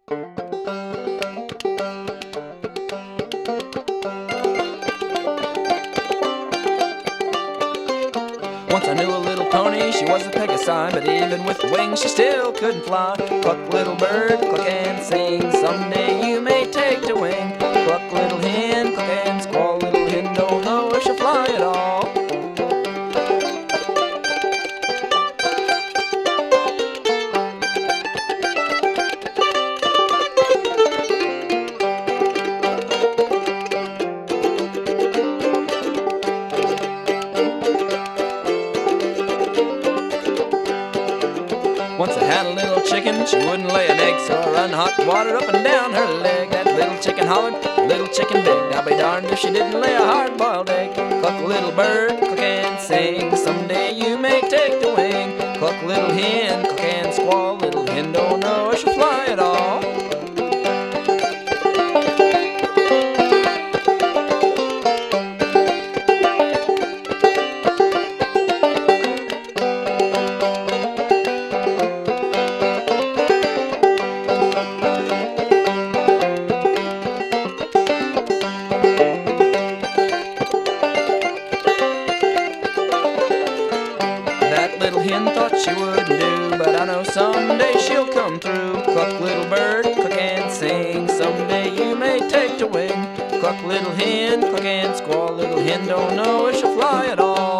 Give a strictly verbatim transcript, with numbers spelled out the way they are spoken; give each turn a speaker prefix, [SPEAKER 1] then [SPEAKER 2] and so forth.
[SPEAKER 1] Once I knew a little pony, she was a Pegasi, but even with wings she still couldn't fly. Cluck little bird, cluck and sing, someday you may take to wing. Cluck little hen, cluck and squall, little hen don't know if she'll fly at all. Once I had a little chicken, she wouldn't lay an egg, so I run hot water up and down her leg. That little chicken hollered, little chicken begged, I'll be darned if she didn't lay a hard-boiled egg. Cluck little bird, cluck and sing, someday you may take the wing. Cluck little hen, cluck and squall, little hen don't know if she'll fly at all. Little hen thought she wouldn't do, but I know someday she'll come through. Cluck little bird, cluck and sing, someday you may take to wing. Cluck little hen, cluck and squall, little hen don't know if she'll fly at all.